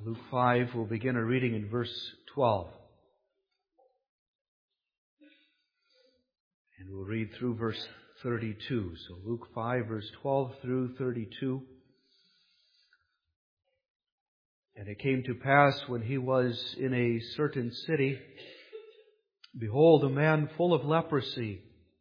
Luke 5, we'll begin our reading in verse 12. And we'll read through verse 32. So Luke 5, verse 12 through 32. And it came to pass when he was in a certain city, behold, a man full of leprosy,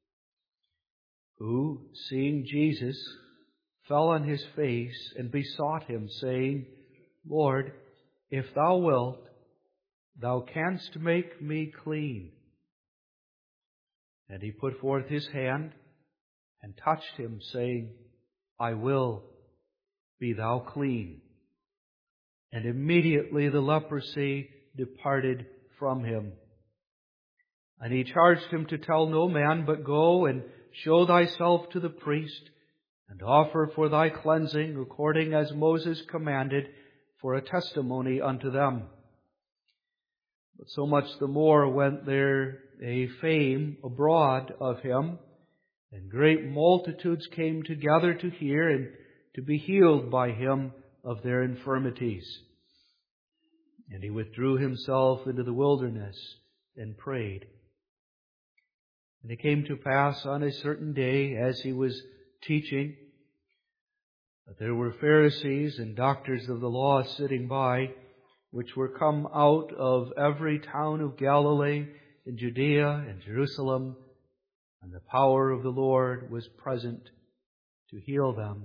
who, seeing Jesus, fell on his face and besought him, saying, Lord, if thou wilt, thou canst make me clean. And he put forth his hand and touched him, saying, I will, be thou clean. And immediately the leprosy departed from him. And he charged him to tell no man, but go and show thyself to the priest, and offer for thy cleansing, according as Moses commanded, for a testimony unto them. But so much the more went there a fame abroad of him, and great multitudes came together to hear and to be healed by him of their infirmities. And he withdrew himself into the wilderness and prayed. And it came to pass on a certain day, as he was teaching, that there were Pharisees and doctors of the law sitting by, which were come out of every town of Galilee and Judea and Jerusalem, and the power of the Lord was present to heal them.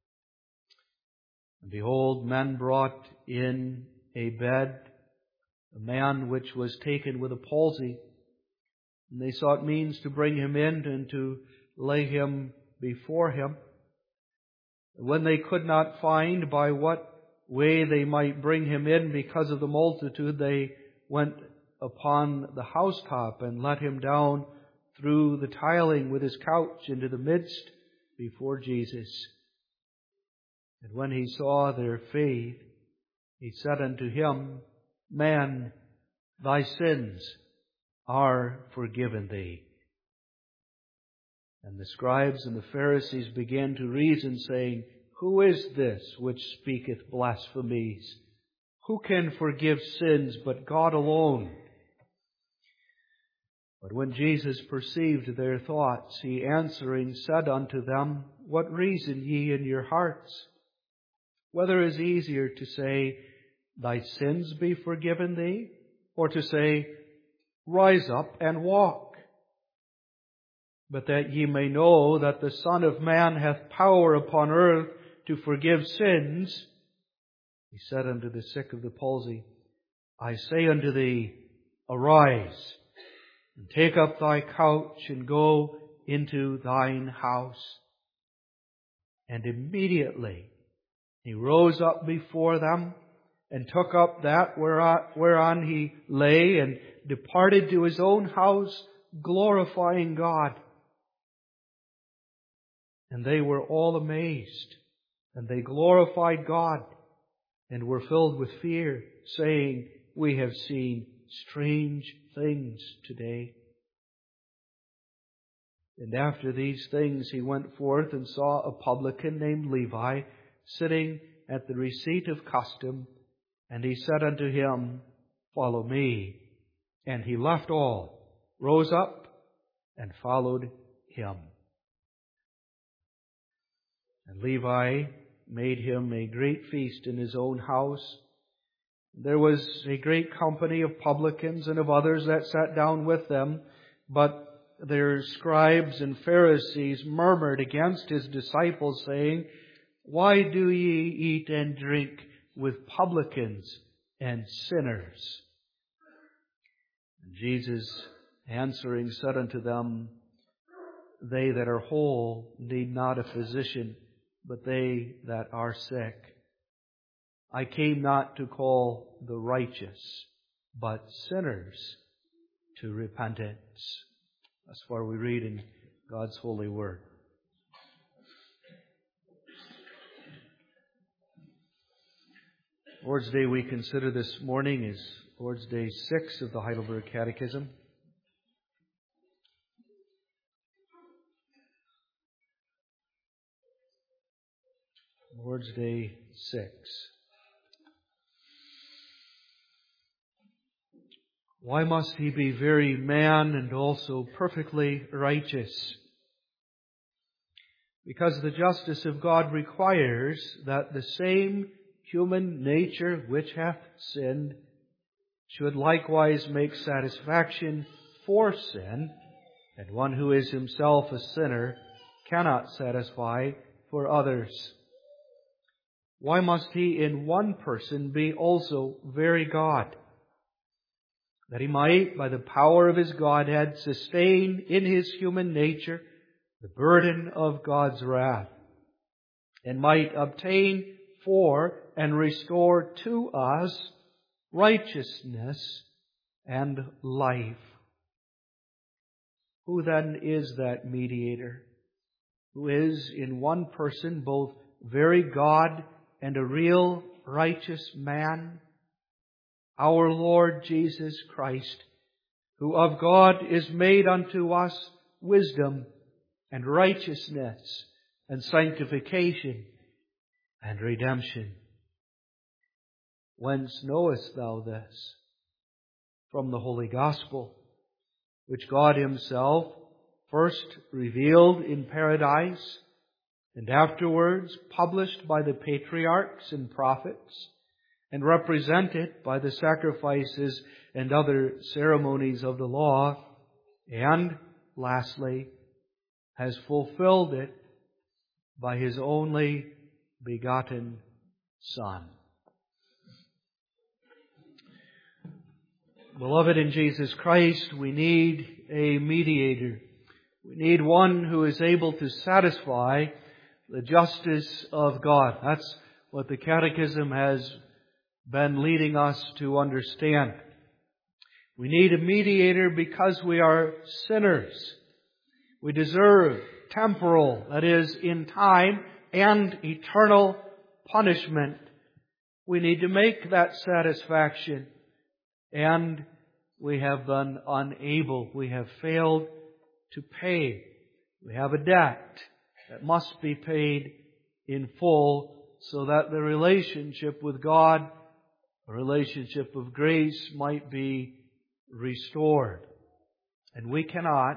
And behold, men brought in a bed a man which was taken with a palsy, and they sought means to bring him in and to lay him before him. When they could not find by what way they might bring him in because of the multitude, they went upon the housetop and let him down through the tiling with his couch into the midst before Jesus. And when he saw their faith, he said unto him, Man, thy sins are forgiven thee. And the scribes and the Pharisees began to reason, saying, Who is this which speaketh blasphemies? Who can forgive sins but God alone? But when Jesus perceived their thoughts, he answering said unto them, What reason ye in your hearts? Whether is easier to say, Thy sins be forgiven thee, or to say, Rise up and walk? But that ye may know that the Son of Man hath power upon earth to forgive sins, he said unto the sick of the palsy, I say unto thee, Arise, and take up thy couch, and go into thine house. And immediately he rose up before them, and took up that whereon he lay, and departed to his own house, glorifying God. And they were all amazed, and they glorified God, and were filled with fear, saying, We have seen strange things today. And after these things he went forth and saw a publican named Levi sitting at the receipt of custom, and he said unto him, Follow me. And he left all, rose up, and followed him. And Levi made him a great feast in his own house. There was a great company of publicans and of others that sat down with them, but their scribes and Pharisees murmured against his disciples, saying, Why do ye eat and drink with publicans and sinners? And Jesus answering said unto them, They that are whole need not a physician, but they that are sick. I came not to call the righteous, but sinners to repentance. That's why we read in God's holy word. Lord's Day we consider this morning is Lord's Day 6 of the Heidelberg Catechism. Lord's Day 6. Why must He be very man and also perfectly righteous? Because the justice of God requires that the same human nature which hath sinned should likewise make satisfaction for sin, and one who is himself a sinner cannot satisfy for others. Why must He in one person be also very God? That He might, by the power of His Godhead, sustain in His human nature the burden of God's wrath, and might obtain for and restore to us righteousness and life. Who then is that mediator, who is in one person both very God and a real righteous man? Our Lord Jesus Christ, who of God is made unto us wisdom and righteousness and sanctification and redemption. Whence knowest thou this? From the Holy Gospel, which God Himself first revealed in paradise, and afterwards published by the patriarchs and prophets, and represented by the sacrifices and other ceremonies of the law, and, lastly, has fulfilled it by His only begotten Son. Beloved in Jesus Christ, we need a mediator. We need one who is able to satisfy the justice of God. That's what the Catechism has been leading us to understand. We need a mediator because we are sinners. We deserve temporal, that is, in time, and eternal punishment. We need to make that satisfaction. And we have been unable. We have failed to pay. We have a debt that must be paid in full so that the relationship with God, a relationship of grace, might be restored. And we cannot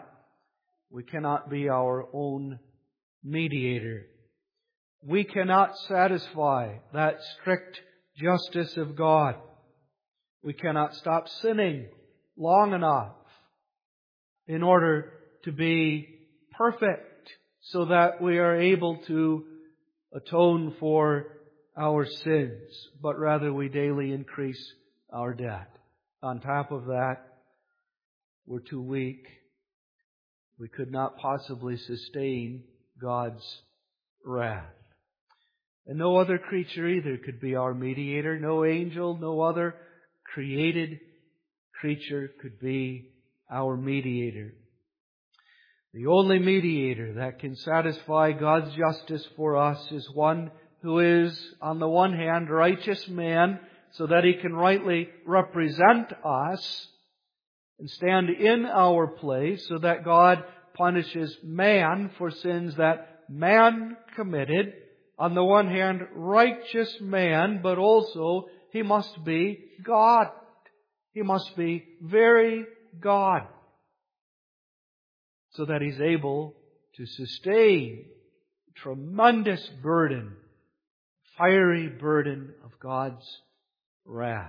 be our own mediator. We cannot satisfy that strict justice of God. We cannot stop sinning long enough in order to be perfect so that we are able to atone for our sins, but rather we daily increase our debt. On top of that, we're too weak. We could not possibly sustain God's wrath. And no other creature either could be our mediator. No angel, no other created creature could be our mediator. The only mediator that can satisfy God's justice for us is one who is, on the one hand, righteous man, so that He can rightly represent us and stand in our place, so that God punishes man for sins that man committed. On the one hand, righteous man, but also He must be God. He must be very God, so that He's able to sustain the tremendous burden, fiery burden of God's wrath.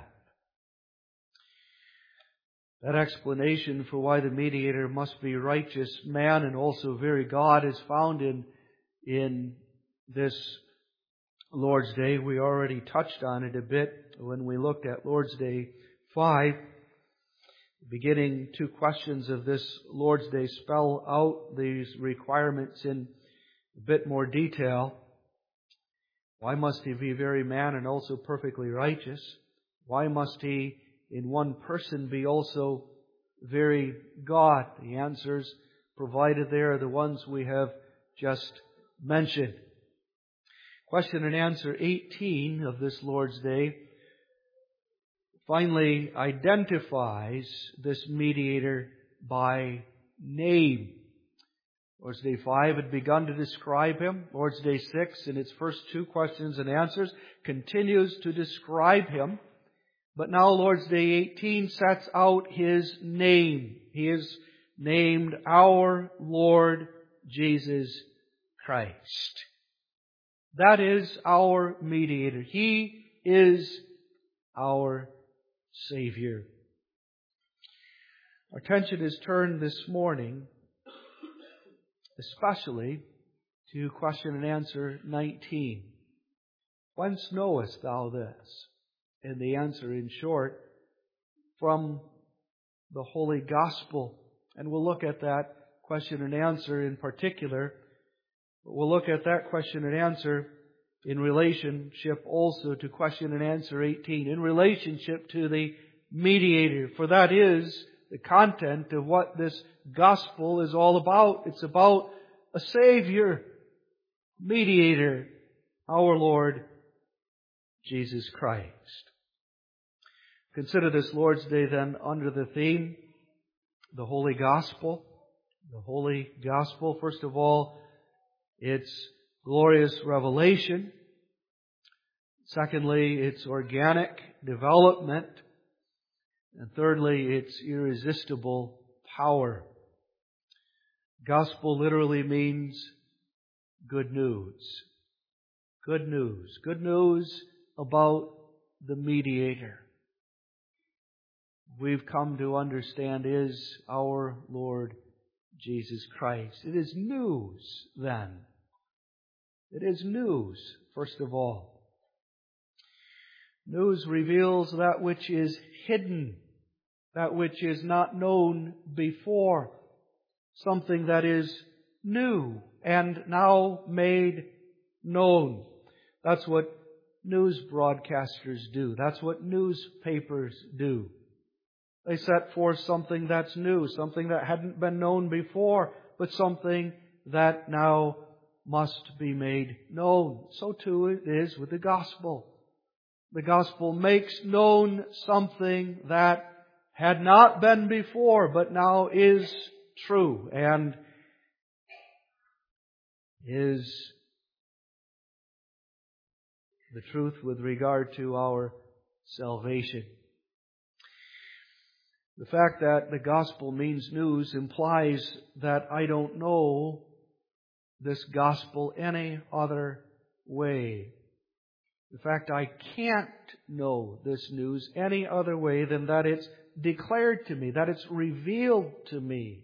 That explanation for why the mediator must be righteous man and also very God is found in this Lord's Day. We already touched on it a bit when we looked at Lord's Day 5. The beginning two questions of this Lord's Day spell out these requirements in a bit more detail. Why must He be very man and also perfectly righteous? Why must He in one person be also very God? The answers provided there are the ones we have just mentioned. Question and answer 18 of this Lord's Day finally identifies this mediator by name. Lord's Day 5 had begun to describe Him. Lord's Day 6, in its first two questions and answers, continues to describe Him. But now Lord's Day 18 sets out His name. He is named our Lord Jesus Christ. That is our mediator. He is our Savior. Our attention is turned this morning especially to question and answer 19. Whence knowest thou this? And the answer, in short, from the Holy Gospel. And we'll look at that question and answer in particular. We'll look at that question and answer in relationship also to question and answer 18, in relationship to the mediator. For that is the content of what this Gospel is all about. It's about a Savior, mediator, our Lord Jesus Christ. Consider this Lord's Day then under the theme, the Holy Gospel. The Holy Gospel, first of all, its glorious revelation. Secondly, its organic development. And thirdly, its irresistible power. Gospel literally means good news. Good news. Good news about the mediator. We've come to understand is our Lord Jesus Christ. It is news then. It is news, first of all. News reveals that which is hidden, that which is not known before, something that is new and now made known. That's what news broadcasters do. That's what newspapers do. They set forth something that's new, something that hadn't been known before, but something that now must be made known. So too it is with the Gospel. The Gospel makes known something that had not been before, but now is true and is the truth with regard to our salvation. The fact that the Gospel means news implies that I don't know this Gospel any other way. In fact, I can't know this news any other way than that it's declared to me, that it's revealed to me.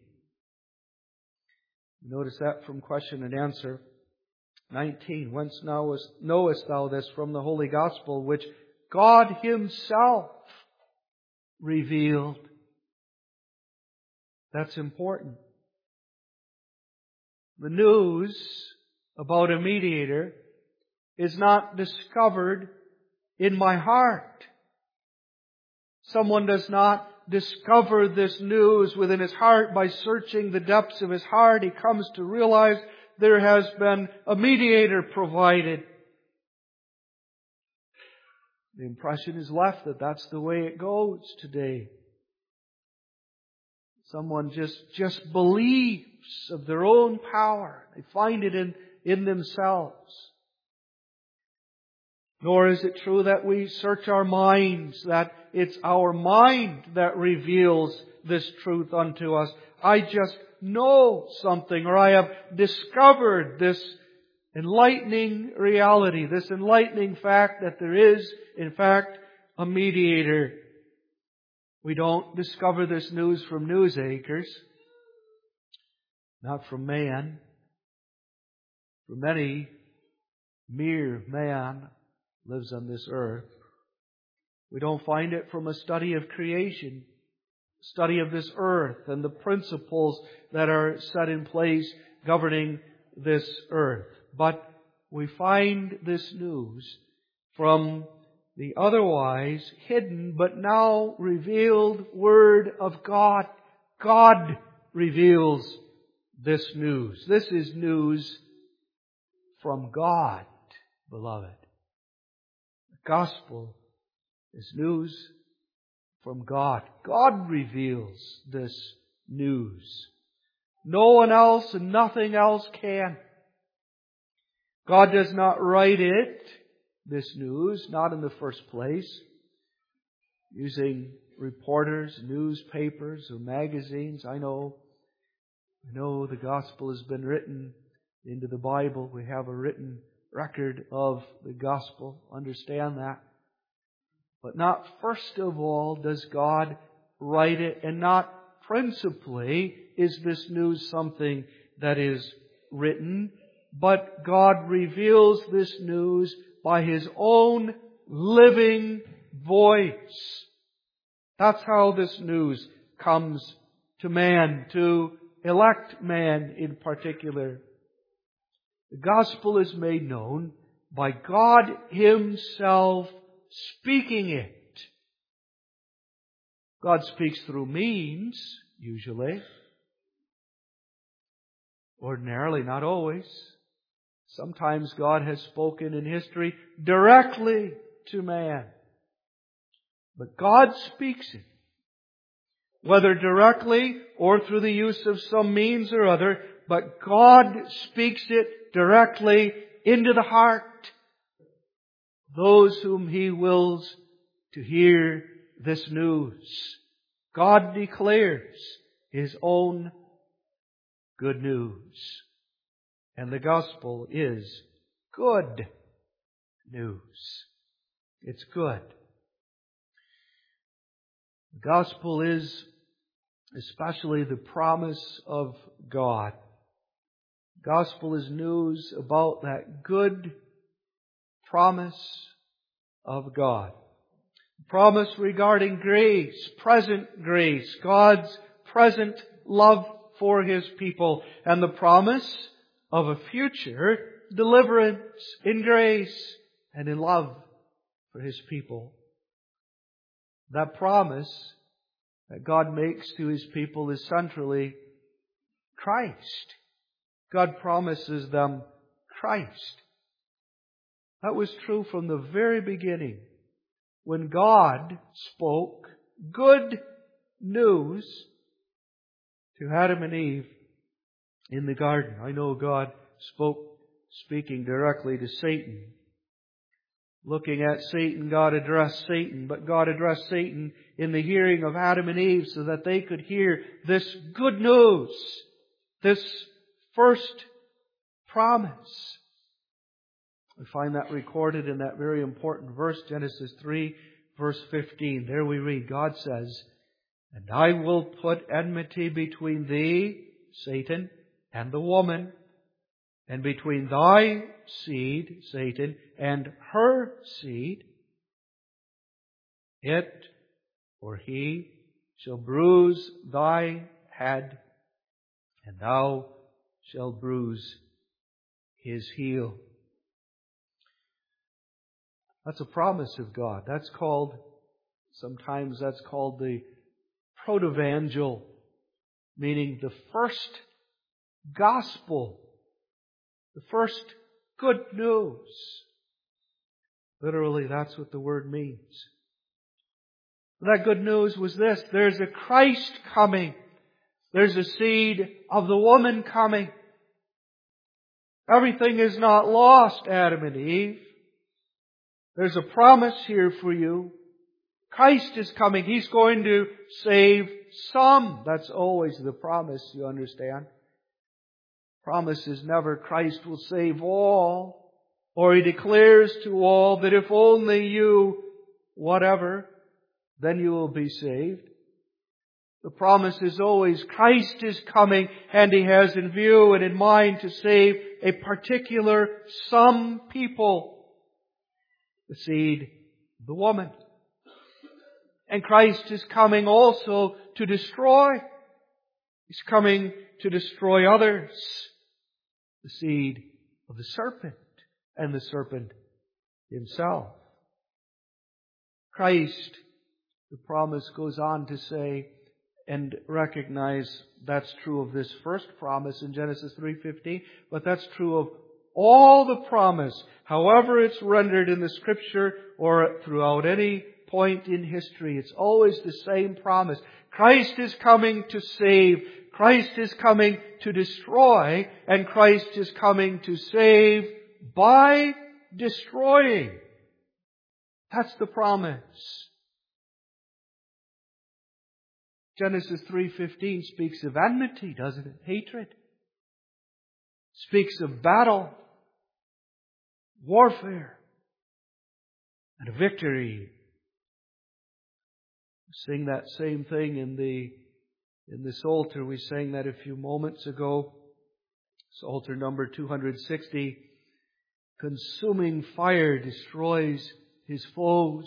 Notice that from question and answer 19. Whence knowest thou this? From the Holy Gospel, which God Himself revealed. That's important. The news about a mediator is not discovered in my heart. Someone does not discover this news within his heart by searching the depths of his heart. He comes to realize there has been a mediator provided. The impression is left that that's the way it goes today. Someone just believes of their own power. They find it in themselves. Nor is it true that we search our minds, that it's our mind that reveals this truth unto us. I just know something, or I have discovered this enlightening reality, this enlightening fact that there is, in fact, a mediator. We don't discover this news from newsacres, not from man, from any mere man lives on this earth. We don't find it from a study of creation, study of this earth and the principles that are set in place governing this earth. But we find this news from the otherwise hidden but now revealed Word of God. God reveals this news. This is news from God, beloved. The Gospel is news from God. God reveals this news. No one else and nothing else can. God does not write it, this news, not in the first place. using reporters, newspapers, or magazines. I know the gospel has been written into the Bible. We have a written record of the gospel. Understand that. But not first of all does God write it, and not principally is this news something that is written, but God reveals this news by His own living voice. That's how this news comes to man, to elect man in particular. The gospel is made known by God Himself speaking it. God speaks through means, usually. Ordinarily, not always. Sometimes God has spoken in history directly to man. But God speaks it. Whether directly or through the use of some means or other, but God speaks it directly into the heart. Those whom He wills to hear this news. God declares His own good news. And the gospel is good news. It's good. The gospel is especially the promise of God. The gospel is news about that good promise of God. Promise regarding grace, present grace, God's present love for His people, and the promise of a future deliverance in grace and in love for His people. That promise that God makes to His people is centrally Christ. God promises them Christ. That was true from the very beginning. When God spoke good news to Adam and Eve in the garden. I know God speaking directly to Satan. Looking at Satan, God addressed Satan, but God addressed Satan in the hearing of Adam and Eve so that they could hear this good news, this first promise. We find that recorded in that very important verse, Genesis 3, verse 15. There we read, God says, "And I will put enmity between thee, Satan, and the woman, and between thy seed, Satan, and her seed. It, or he, shall bruise thy head, and thou shalt bruise his heel." That's a promise of God. Sometimes that's called the protevangel, meaning the first gospel, the first good news. Literally, that's what the word means. That good news was this: there's a Christ coming. There's a seed of the woman coming. Everything is not lost, Adam and Eve. There's a promise here for you. Christ is coming. He's going to save some. That's always the promise, you understand. Promise is never Christ will save all, or He declares to all that if only you, whatever, then you will be saved. The promise is always Christ is coming, and He has in view and in mind to save a particular some people. The seed of the woman. And Christ is coming also to destroy. He's coming to destroy others. The seed of the serpent and the serpent himself. Christ, the promise goes on to say and recognize that's true of this first promise in Genesis 3:15, but that's true of all the promise, however it's rendered in the Scripture or throughout any point in history. It's always the same promise. Christ is coming to save. Christ is coming to destroy. And Christ is coming to save by destroying. That's the promise. Genesis 3:15 speaks of enmity, doesn't it? Hatred. Speaks of battle, warfare, and a victory. We sing that same thing in the Psalter. We sang that a few moments ago. Psalter number 260. Consuming fire destroys his foes.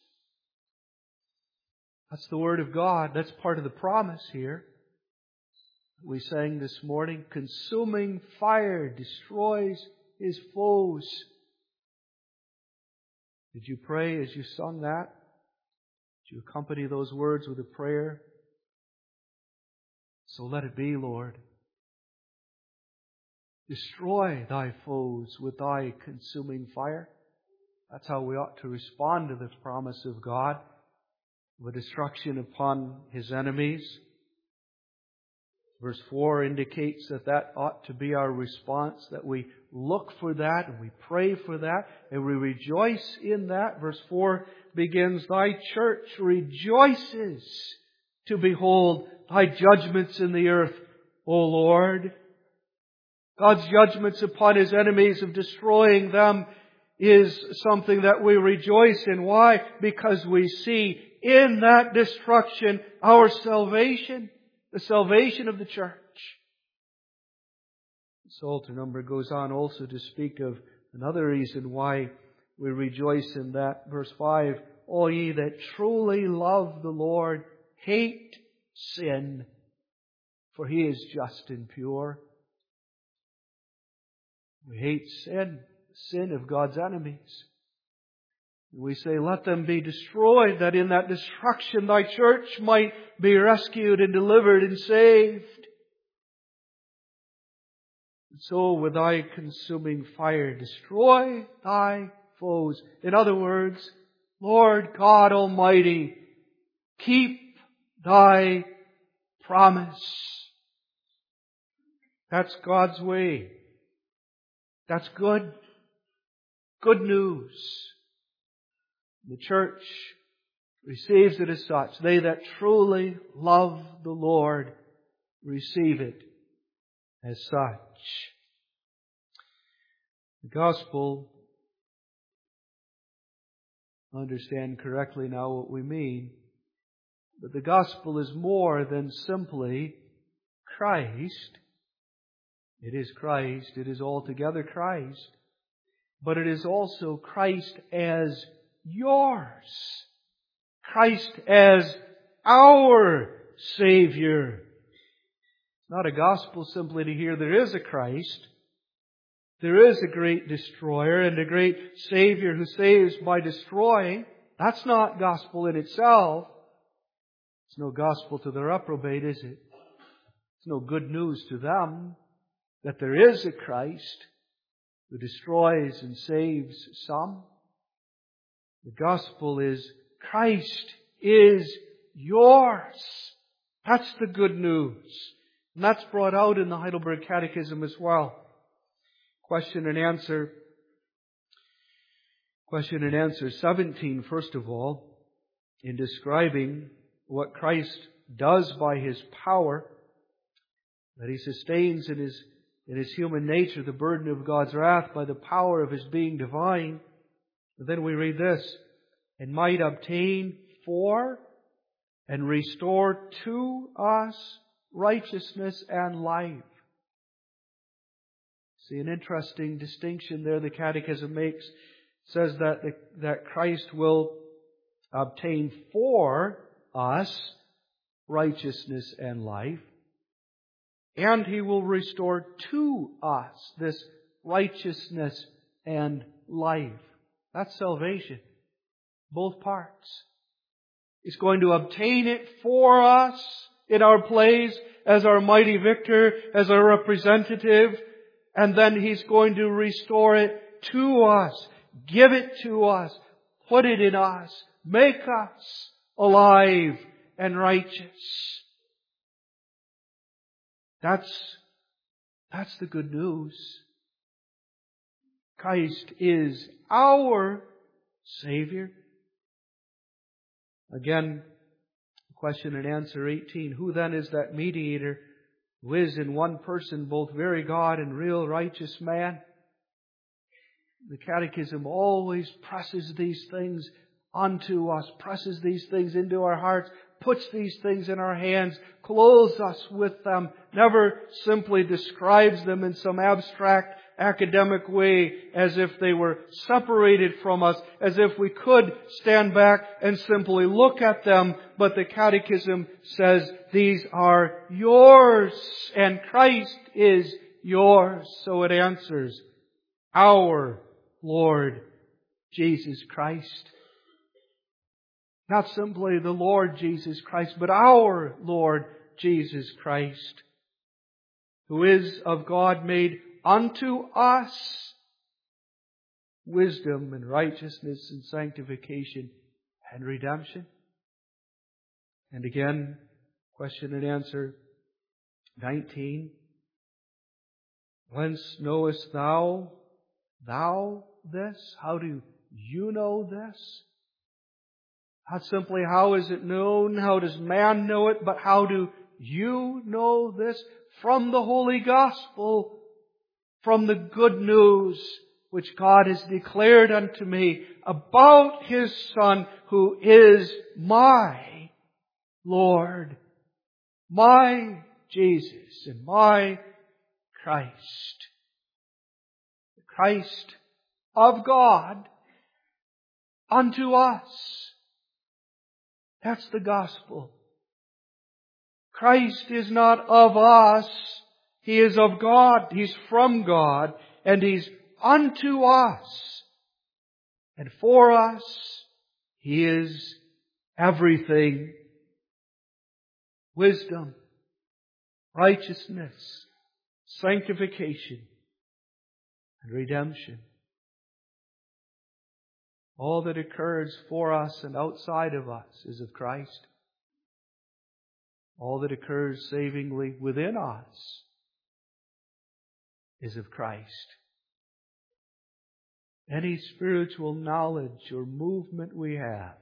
That's the Word of God. That's part of the promise here. We sang this morning, consuming fire destroys his foes. Did you pray as you sung that? Did you accompany those words with a prayer? So let it be, Lord. Destroy thy foes with thy consuming fire. That's how we ought to respond to this promise of God, of destruction upon His enemies. Verse 4 indicates that ought to be our response, that we look for that and we pray for that and we rejoice in that. Verse 4 begins, Thy church rejoices to behold Thy judgments in the earth, O Lord. God's judgments upon His enemies of destroying them is something that we rejoice in. Why? Because we see in that destruction our salvation. The salvation of the church. The Psalter number goes on also to speak of another reason why we rejoice in that. Verse 5, All ye that truly love the Lord, hate sin, for He is just and pure. We hate sin, the sin of God's enemies. We say, let them be destroyed, that in that destruction Thy church might be rescued and delivered and saved. And so with Thy consuming fire, destroy Thy foes. In other words, Lord God Almighty, keep Thy promise. That's God's way. That's good. Good news. The church receives it as such. They that truly love the Lord receive it as such. The gospel, understand correctly now what we mean, but the gospel is more than simply Christ. It is Christ. It is altogether Christ. But it is also Christ as yours. Christ as our Savior. It's not a gospel simply to hear there is a Christ. There is a great destroyer and a great Savior who saves by destroying. That's not gospel in itself. It's no gospel to the reprobate, is it? It's no good news to them that there is a Christ who destroys and saves some. The gospel is Christ is yours. That's the good news. And that's brought out in the Heidelberg Catechism as well. Question and answer 17, first of all, in describing what Christ does by His power, that He sustains in His human nature the burden of God's wrath by the power of His being divine. And then we read this, and might obtain for and restore to us righteousness and life. See, an interesting distinction there the Catechism makes. It says that Christ will obtain for us righteousness and life, and He will restore to us this righteousness and life. That's salvation. Both parts. He's going to obtain it for us in our place as our mighty victor, as our representative, and then He's going to restore it to us, give it to us, put it in us, make us alive and righteous. That's the good news. Christ is our Savior. Again, the Question and answer 18. Who then is that mediator who is in one person both very God and real righteous man? The Catechism always presses these things onto us, presses these things into our hearts, puts these things in our hands, clothes us with them, never simply describes them in some abstract academic way as if they were separated from us, as if we could stand back and simply look at them. But the Catechism says these are yours and Christ is yours. So it answers, our Lord Jesus Christ. Not simply the Lord Jesus Christ, but our Lord Jesus Christ, who is of God made unto us wisdom and righteousness and sanctification and redemption. And again, question and answer 19. Whence knowest thou this? How do you know this? Not simply how is it known, how does man know it, but how do you know this? From the Holy Gospel, from the good news which God has declared unto me about His Son, who is my Lord, my Jesus, and my Christ. The Christ of God unto us. That's the gospel. Christ is not of us. He is of God. He's from God. And He's unto us. And for us, He is everything. Wisdom, righteousness, sanctification, and redemption. All that occurs for us and outside of us is of Christ. All that occurs savingly within us is of Christ. Any spiritual knowledge or movement we have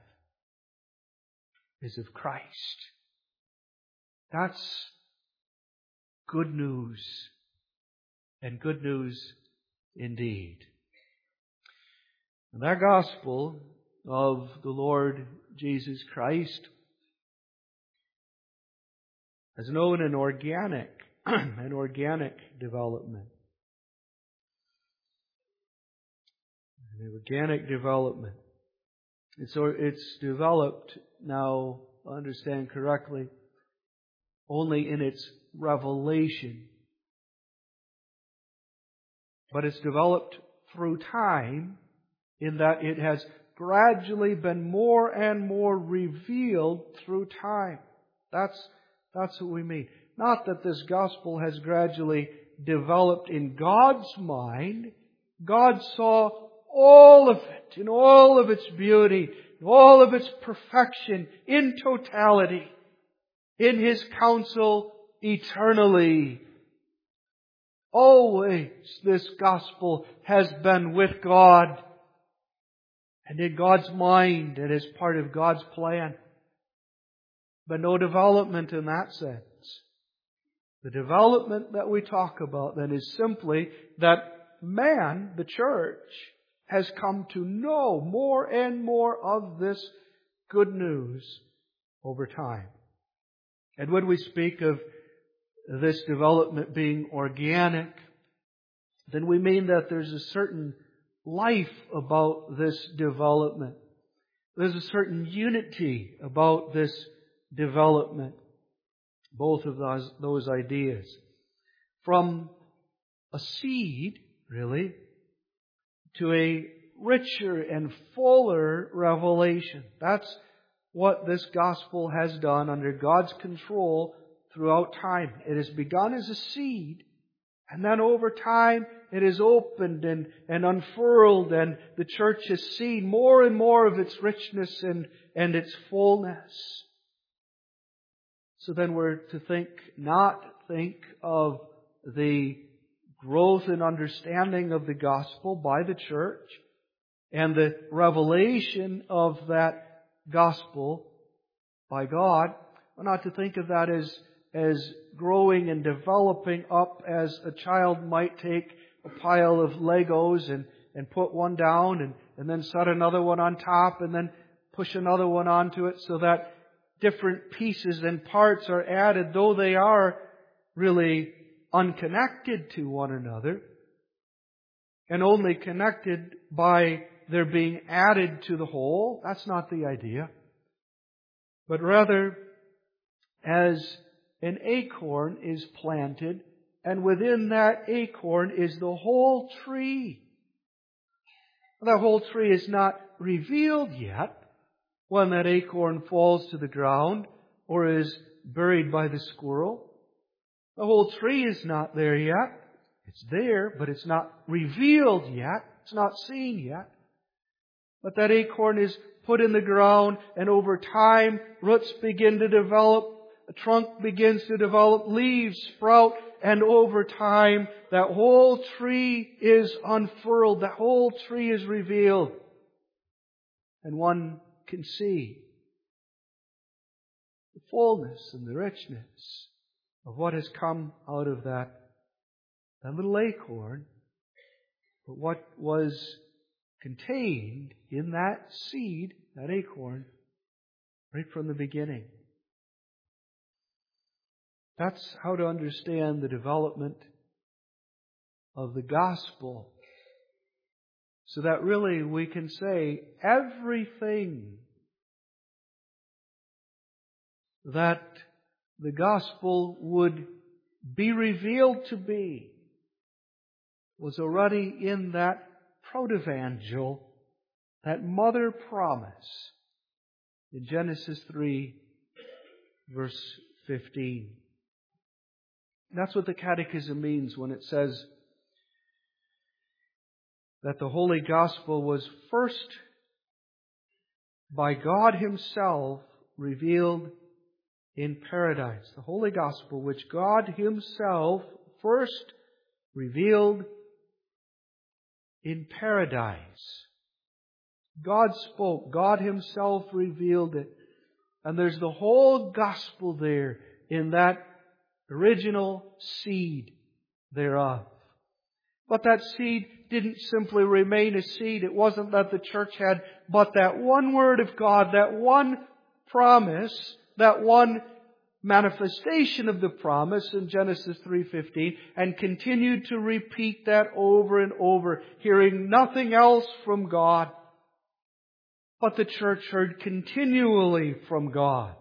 is of Christ. That's good news, and good news indeed. And that gospel of the Lord Jesus Christ has known an organic development. An organic development. And so it's developed, now understand correctly, only in its revelation. But it's developed through time, in that it has gradually been more and more revealed through time. That's what we mean. Not that this gospel has gradually developed in God's mind. God saw all of it, in all of its beauty, in all of its perfection, in totality, in His counsel eternally. Always this gospel has been with God and in God's mind and as part of God's plan. But no development in that sense. The development that we talk about then is simply that man, the church, has come to know more and more of this good news over time. And when we speak of this development being organic, then we mean that there's a certain life about this development. There's a certain unity about this development. Both of those ideas. From a seed, really, to a richer and fuller revelation. That's what this gospel has done under God's control throughout time. It has begun as a seed, and then over time it is opened and unfurled, and the church has seen more and more of its richness and its fullness. So then we're to not think of the growth and understanding of the gospel by the church and the revelation of that gospel by God We're not to think of that as growing and developing up as a child might take a pile of Legos and put one down and then set another one on top and then push another one onto it so that different pieces and parts are added, though they are really unconnected to one another and only connected by their being added to the whole. That's not the idea. But rather, as an acorn is planted, and within that acorn is the whole tree. That whole tree is not revealed yet when that acorn falls to the ground or is buried by the squirrel. The whole tree is not there yet. It's there, but it's not revealed yet. It's not seen yet. But that acorn is put in the ground, and over time, roots begin to develop, a trunk begins to develop, leaves sprout, and over time, that whole tree is unfurled. That whole tree is revealed. And one can see the fullness and the richness of what has come out of that little acorn. But what was contained in that seed, that acorn, right from the beginning. That's how to understand the development of the gospel. So that really we can say everything that the gospel would be revealed to be was already in that protevangel, that mother promise in Genesis 3, verse 15. That's what the Catechism means when it says that the Holy Gospel was first by God Himself revealed in paradise. The Holy Gospel which God Himself first revealed in paradise. God spoke. God Himself revealed it. And there's the whole gospel there in that original seed thereof. But that seed didn't simply remain a seed. It wasn't that the church had but that one word of God, that one promise, that one manifestation of the promise in Genesis 3:15, and continued to repeat that over and over, hearing nothing else from God. But the church heard continually from God.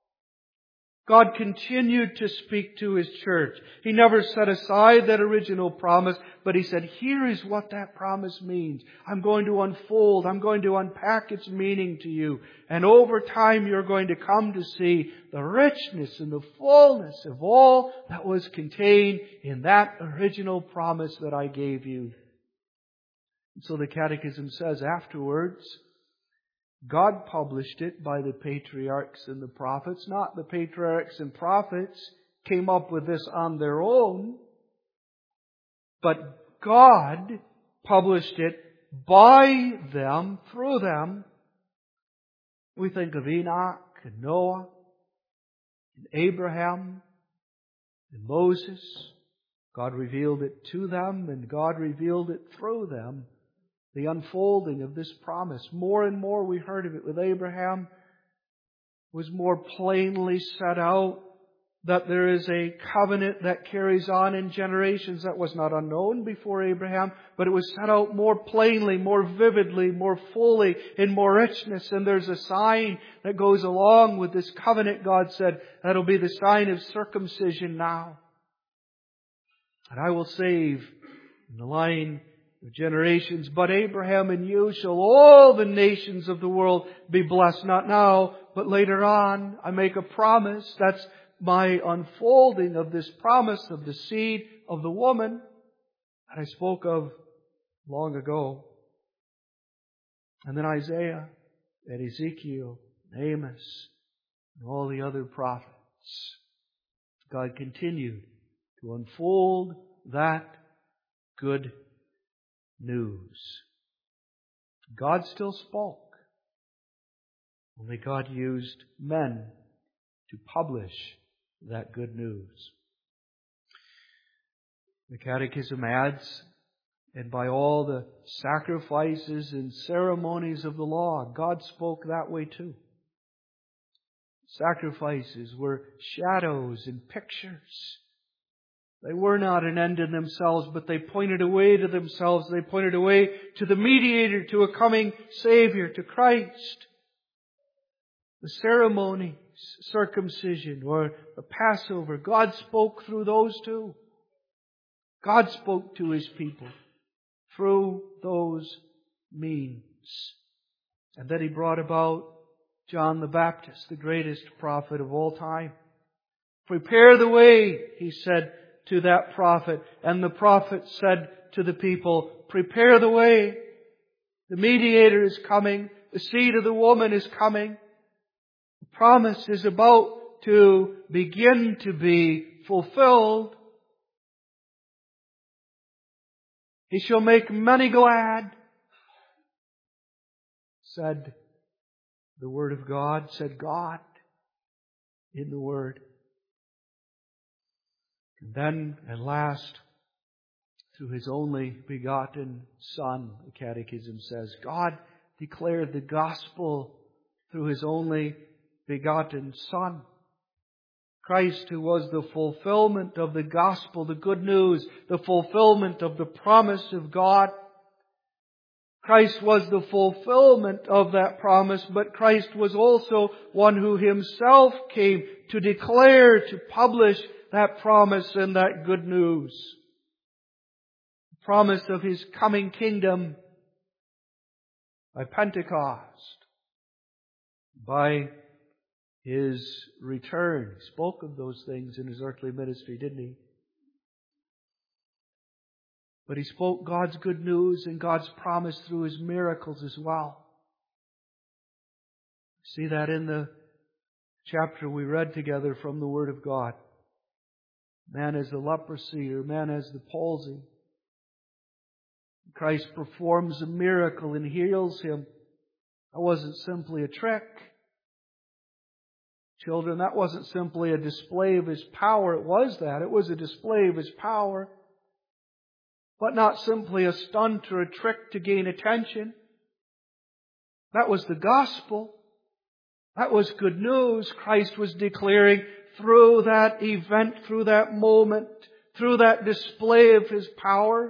God continued to speak to His church. He never set aside that original promise, but He said, here is what that promise means. I'm going to unfold, I'm going to unpack its meaning to you. And over time you're going to come to see the richness and the fullness of all that was contained in that original promise that I gave you. And so the Catechism says afterwards, God published it by the patriarchs and the prophets. Not the patriarchs and prophets came up with this on their own, but God published it by them, through them. We think of Enoch and Noah and Abraham and Moses. God revealed it to them and God revealed it through them. The unfolding of this promise. More and more we heard of it with Abraham. It was more plainly set out that there is a covenant that carries on in generations that was not unknown before Abraham, but it was set out more plainly, more vividly, more fully, in more richness. And there's a sign that goes along with this covenant, God said, that'll be the sign of circumcision now. And I will save in the line of generations, but Abraham and you shall all the nations of the world be blessed. Not now, but later on. I make a promise. That's my unfolding of this promise of the seed of the woman that I spoke of long ago. And then Isaiah and Ezekiel and Amos and all the other prophets. God continued to unfold that good news. God still spoke. Only God used men to publish that good news. The Catechism adds, and by all the sacrifices and ceremonies of the law, God spoke that way too. Sacrifices were shadows and pictures. They were not an end in themselves, but they pointed away to themselves. They pointed away to the mediator, to a coming Savior, to Christ. The ceremonies, circumcision or the Passover, God spoke through those too. God spoke to His people through those means. And then He brought about John the Baptist, the greatest prophet of all time. Prepare the way, He said to that prophet. And the prophet said to the people, prepare the way. The mediator is coming. The seed of the woman is coming. The promise is about to begin to be fulfilled. He shall make many glad, said the Word of God, said God in the Word. And then, at last, through His only begotten Son, the Catechism says, God declared the gospel through His only begotten Son. Christ, who was the fulfillment of the gospel, the good news, the fulfillment of the promise of God. Christ was the fulfillment of that promise, but Christ was also one who Himself came to declare, to publish that promise and that good news. The promise of His coming kingdom by Pentecost, by His return. He spoke of those things in His earthly ministry, didn't He? But He spoke God's good news and God's promise through His miracles as well. See that in the chapter we read together from the Word of God. Man has the leprosy, or man has the palsy. Christ performs a miracle and heals him. That wasn't simply a trick. Children, that wasn't simply a display of His power. It was that. It was a display of His power. But not simply a stunt or a trick to gain attention. That was the gospel. That was good news. Christ was declaring through that event, through that moment, through that display of His power.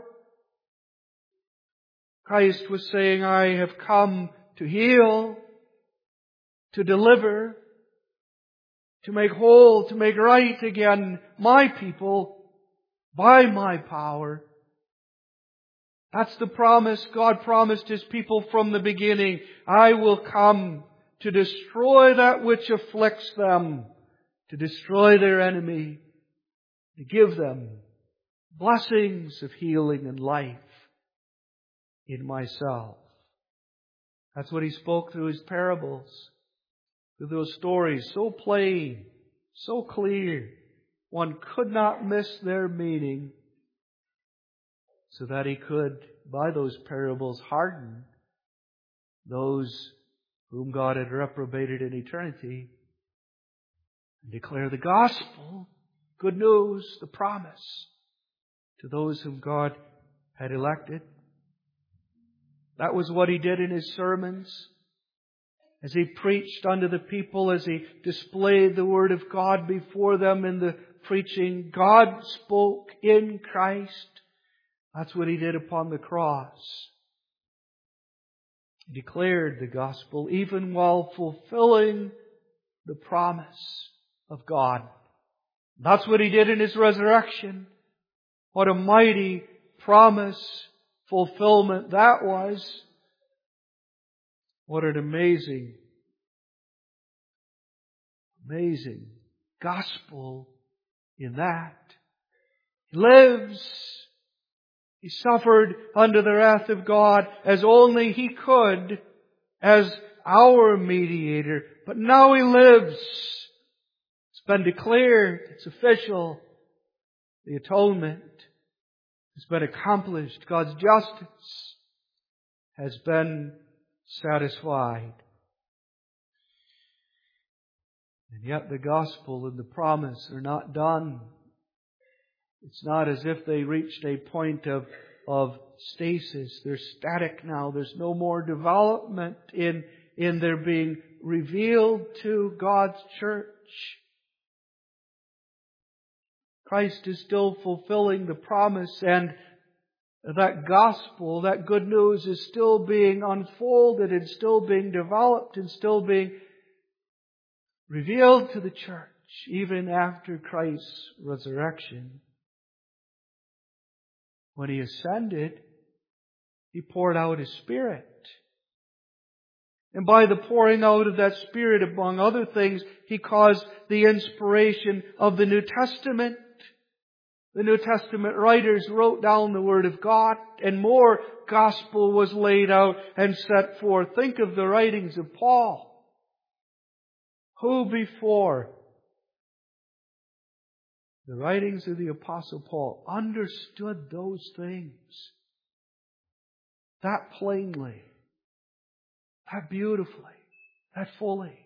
Christ was saying, I have come to heal, to deliver, to make whole, to make right again my people by my power. That's the promise God promised His people from the beginning. I will come to destroy that which afflicts them, to destroy their enemy, to give them blessings of healing and life in myself. That's what He spoke through His parables, through those stories, so plain, so clear, one could not miss their meaning, so that He could, by those parables, harden those whom God had reprobated in eternity, and declare the gospel, good news, the promise, to those whom God had elected. That was what He did in His sermons. As He preached unto the people, as He displayed the Word of God before them in the preaching, God spoke in Christ. That's what He did upon the cross. He declared the gospel even while fulfilling the promise of God. That's what He did in His resurrection. What a mighty promise fulfillment that was. What an amazing gospel in that. He lives. He suffered under the wrath of God as only He could as our mediator. But now He lives. It's been declared. It's official. The atonement has been accomplished. God's justice has been satisfied. And yet the gospel and the promise are not done. It's not as if they reached a point of stasis. They're static now. There's no more development in their being revealed to God's church. Christ is still fulfilling the promise, and that gospel, that good news, is still being unfolded and still being developed and still being revealed to the church, even after Christ's resurrection. When He ascended, He poured out His Spirit. And by the pouring out of that Spirit, among other things, He caused the inspiration of the New Testament. The New Testament writers wrote down the Word of God, and more gospel was laid out and set forth. Think of the writings of Paul. Who before the writings of the Apostle Paul understood those things that plainly, that beautifully, that fully?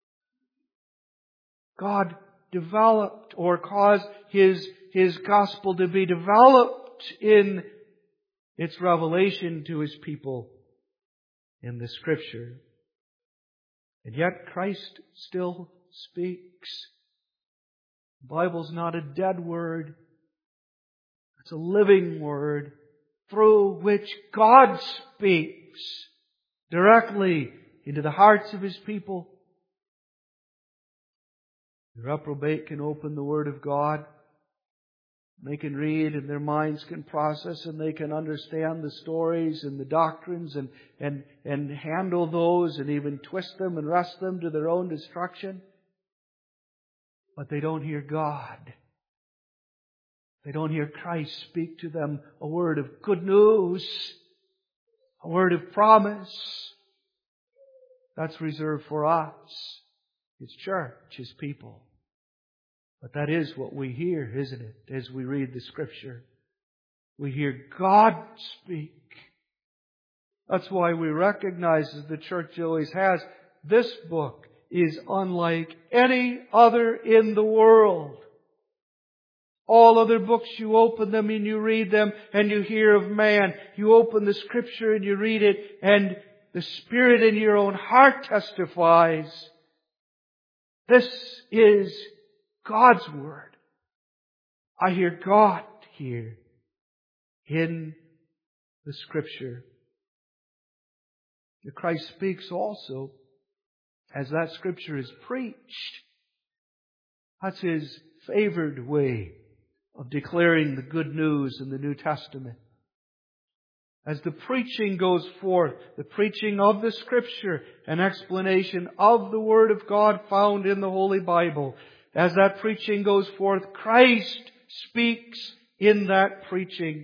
God developed or caused His gospel to be developed in its revelation to His people in the Scripture. And yet Christ still speaks. The Bible's not a dead word. It's a living word through which God speaks directly into the hearts of His people. The reprobate can open the Word of God. They can read and their minds can process and they can understand the stories and the doctrines and handle those and even twist them and wrest them to their own destruction. But they don't hear God. They don't hear Christ speak to them a word of good news, a word of promise. That's reserved for us, His church, His people. But that is what we hear, isn't it, as we read the Scripture? We hear God speak. That's why we recognize, as the church always has, this book is unlike any other in the world. All other books, you open them and you read them and you hear of man. You open the Scripture and you read it and the Spirit in your own heart testifies. This is God's Word. I hear God here in the Scripture. The Christ speaks also as that Scripture is preached. That's His favored way of declaring the good news in the New Testament. As the preaching goes forth, the preaching of the Scripture, an explanation of the Word of God found in the Holy Bible, as that preaching goes forth, Christ speaks in that preaching.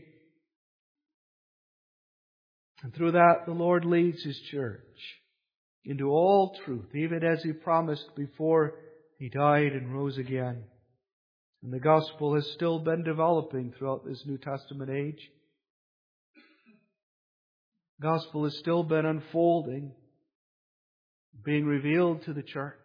And through that, the Lord leads His church into all truth, even as He promised before He died and rose again. And the gospel has still been developing throughout this New Testament age. The gospel has still been unfolding, being revealed to the church,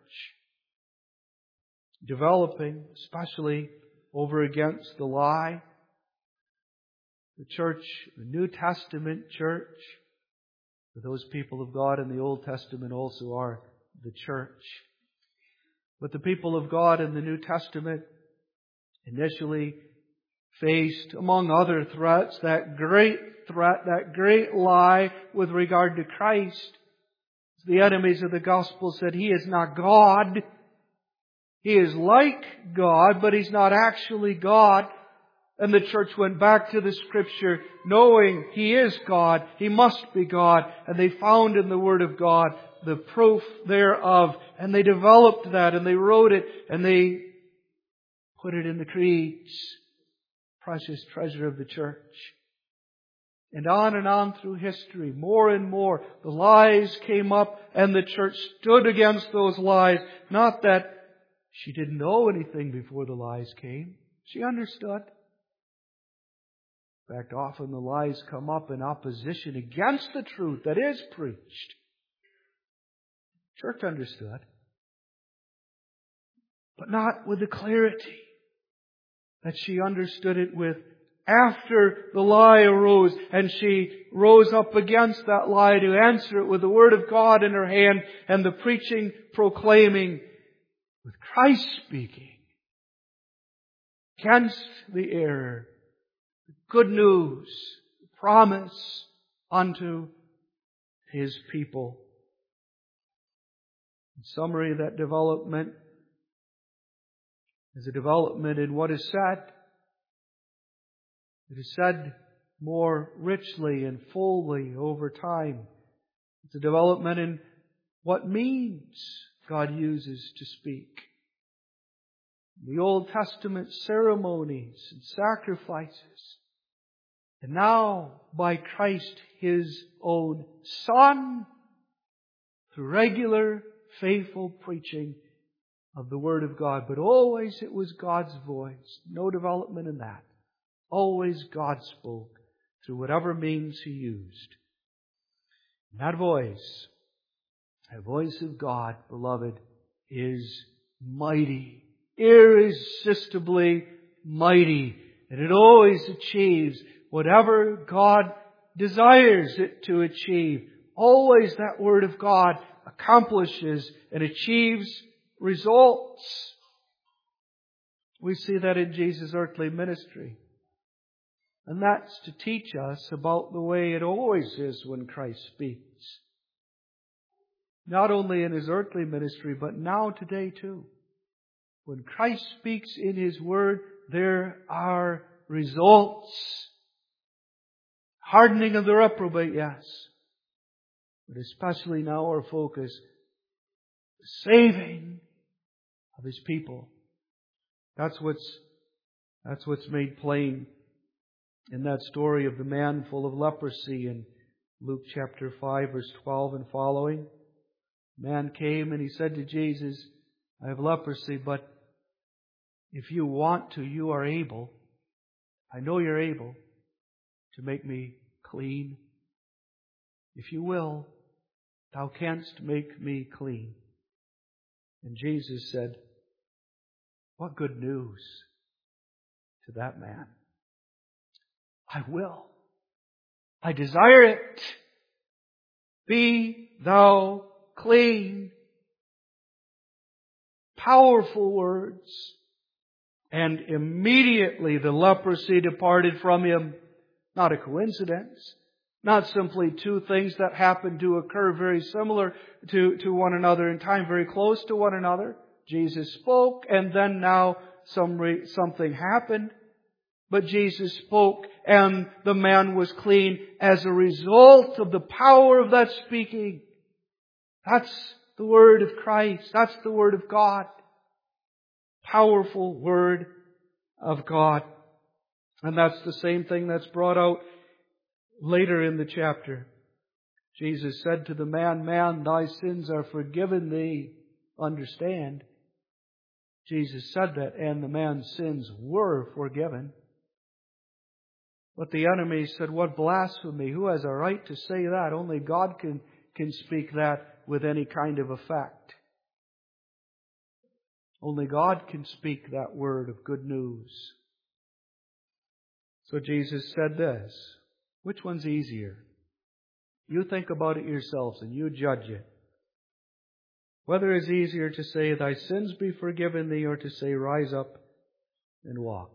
developing, especially over against the lie. The church, the New Testament church, for those people of God in the Old Testament also are the church. But the people of God in the New Testament initially faced, among other threats, that great threat, that great lie with regard to Christ. The enemies of the gospel said He is not God. He is like God, but He's not actually God. And the church went back to the Scripture knowing He is God. He must be God. And they found in the Word of God the proof thereof. And they developed that and they wrote it and they put it in the creeds. Precious treasure of the church. And on through history, more and more, the lies came up and the church stood against those lies. Not that she didn't know anything before the lies came. She understood. In fact, often the lies come up in opposition against the truth that is preached. Church understood. but not with the clarity that she understood it with. After the lie arose, and she rose up against that lie to answer it with the Word of God in her hand and the preaching, proclaiming, with Christ speaking against the error, the good news, the promise unto His people. In summary, that development is a development in what is said. It is said more richly and fully over time. It's a development in what means God uses to speak. The Old Testament ceremonies and sacrifices. And now, by Christ, His own Son, through regular, faithful preaching of the Word of God. But always it was God's voice. No development in that. Always God spoke through whatever means He used. And that voice of God, beloved, is mighty. Irresistibly mighty. And it always achieves whatever God desires it to achieve. Always that Word of God accomplishes and achieves results. We see that in Jesus' earthly ministry. And that's to teach us about the way it always is when Christ speaks. Not only in His earthly ministry, but now today too. When Christ speaks in His Word, there are results. Hardening of the reprobate, yes. But especially now our focus, the saving of His people. That's what's made plain in that story of the man full of leprosy in Luke chapter 5 verse 12 and following. The man came and he said to Jesus, I have leprosy, but if you want to, you are able. I know you're able to make me clean. If you will, thou canst make me clean. And Jesus said, what good news to that man. I will. I desire it. Be thou clean. Powerful words. And immediately the leprosy departed from him. Not a coincidence. Not simply two things that happened to occur very similar to one another in time, very close to one another. Jesus spoke and then now something happened. But Jesus spoke and the man was clean as a result of the power of that speaking. That's the Word of Christ. That's the Word of God. Powerful Word of God. And that's the same thing that's brought out later in the chapter. Jesus said to the man, man, thy sins are forgiven thee. Understand. Jesus said that, and the man's sins were forgiven. But the enemy said, what blasphemy! Who has a right to say that? Only God can speak that with any kind of effect. Only God can speak that word of good news. So Jesus said this, which one's easier? You think about it yourselves and you judge it. Whether it's easier to say, thy sins be forgiven thee, or to say, rise up and walk.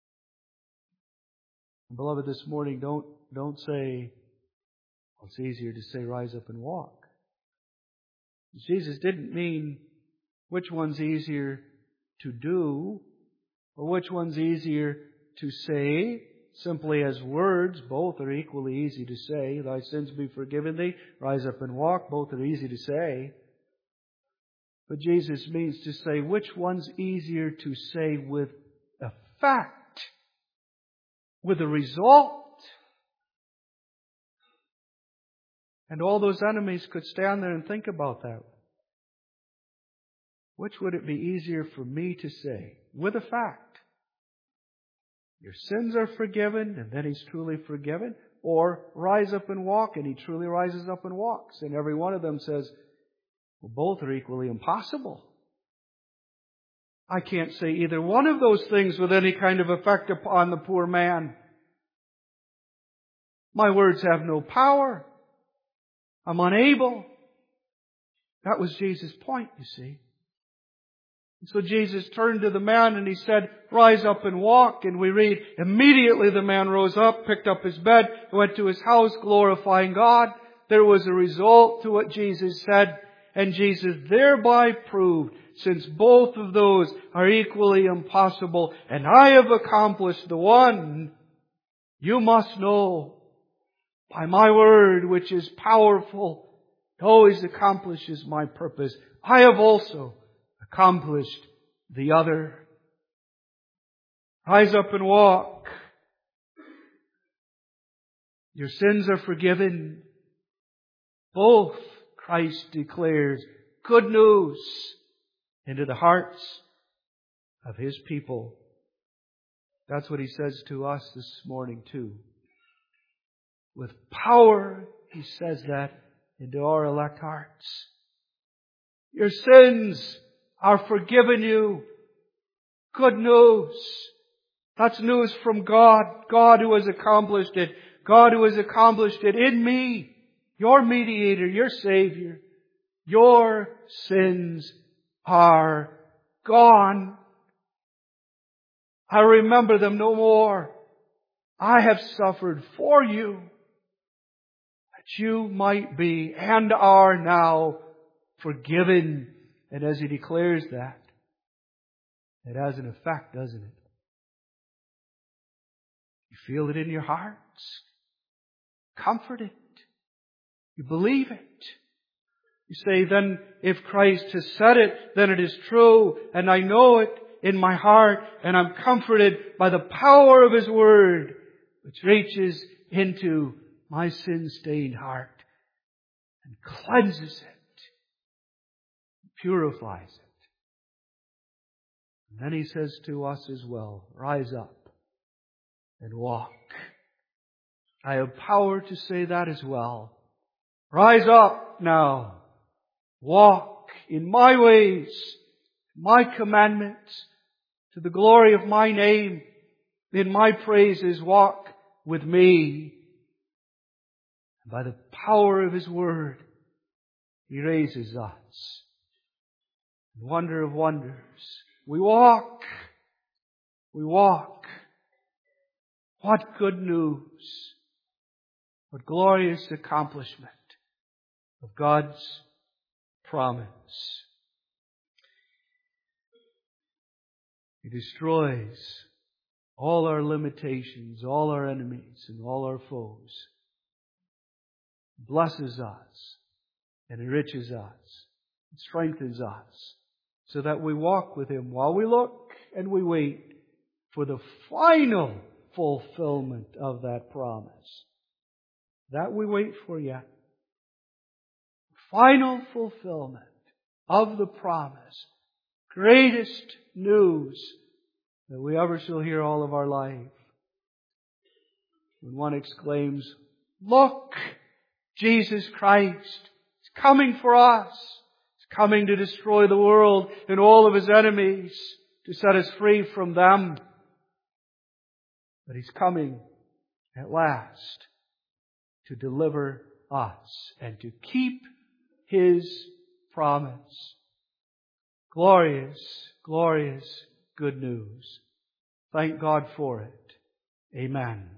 Beloved, this morning, don't say, well, it's easier to say rise up and walk. Jesus didn't mean which one's easier to do or which one's easier to say simply as words. Both are equally easy to say. Thy sins be forgiven thee, rise up and walk. Both are easy to say. But Jesus means to say which one's easier to say with effect. With a result. And all those enemies could stand there and think about that. Which would it be easier for me to say? With a fact. Your sins are forgiven, and then He's truly forgiven. Or rise up and walk, and He truly rises up and walks. And every one of them says, well, both are equally impossible. I can't say either one of those things with any kind of effect upon the poor man. My words have no power. I'm unable. That was Jesus' point, you see. And so Jesus turned to the man and He said, rise up and walk. And we read, immediately the man rose up, picked up his bed, went to his house glorifying God. There was a result to what Jesus said. And Jesus thereby proved, since both of those are equally impossible, and I have accomplished the one, you must know by my word, which is powerful, it always accomplishes my purpose, I have also accomplished the other. Rise up and walk. Your sins are forgiven. Both, Christ declares, good news into the hearts of His people. That's what He says to us this morning too. With power, He says that into our elect hearts. Your sins are forgiven you. Good news. That's news from God. God who has accomplished it. God who has accomplished it in me. Your mediator, your Savior. Your sins are gone. I remember them no more. I have suffered for you, that you might be and are now forgiven. And as He declares that, it has an effect, doesn't it? You feel it in your hearts. Comfort it. You believe it. You say, then if Christ has said it, then it is true, and I know it in my heart, and I'm comforted by the power of His Word, which reaches into my sin-stained heart and cleanses it, purifies it. And then He says to us as well, rise up and walk. I have power to say that as well. Rise up now. Walk in my ways, my commandments, to the glory of my name. In my praises, walk with me. And by the power of His Word, He raises us. Wonder of wonders. We walk. We walk. What good news. What glorious accomplishment of God's promise. He destroys all our limitations, all our enemies, and all our foes. Blesses us and enriches us, and strengthens us, so that we walk with Him while we look and we wait for the final fulfillment of that promise. That we wait for yet. Final fulfillment of the promise. Greatest news that we ever shall hear all of our life. When one exclaims, look, Jesus Christ is coming for us. He's coming to destroy the world and all of His enemies, to set us free from them. But He's coming at last to deliver us and to keep His promise. Glorious, glorious good news. Thank God for it. Amen.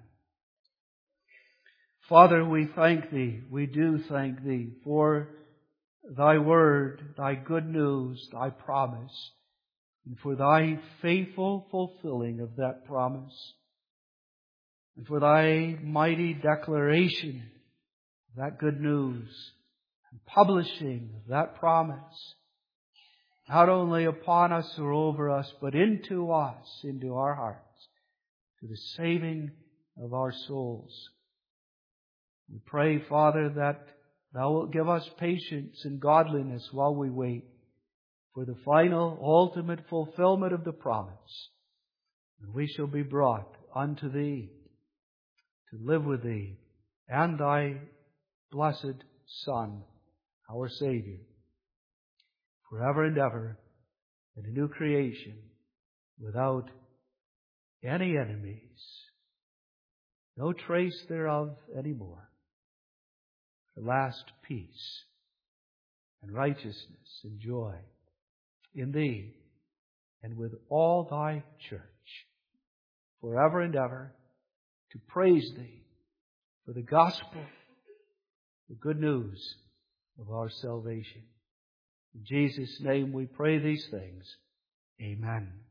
Father, we thank Thee. We do thank Thee for Thy word, Thy good news, Thy promise, and for Thy faithful fulfilling of that promise, and for Thy mighty declaration of that good news, and publishing of that promise, not only upon us or over us, but into us, into our hearts, to the saving of our souls. We pray, Father, that Thou wilt give us patience and godliness while we wait for the final, ultimate fulfillment of the promise. And we shall be brought unto Thee to live with Thee and Thy blessed Son, our Savior, forever and ever. and a new creation without any enemies, no trace thereof anymore. At last, peace and righteousness and joy in Thee and with all Thy church, forever and ever, to praise Thee for the gospel, the good news of our salvation. In Jesus' name we pray these things. Amen.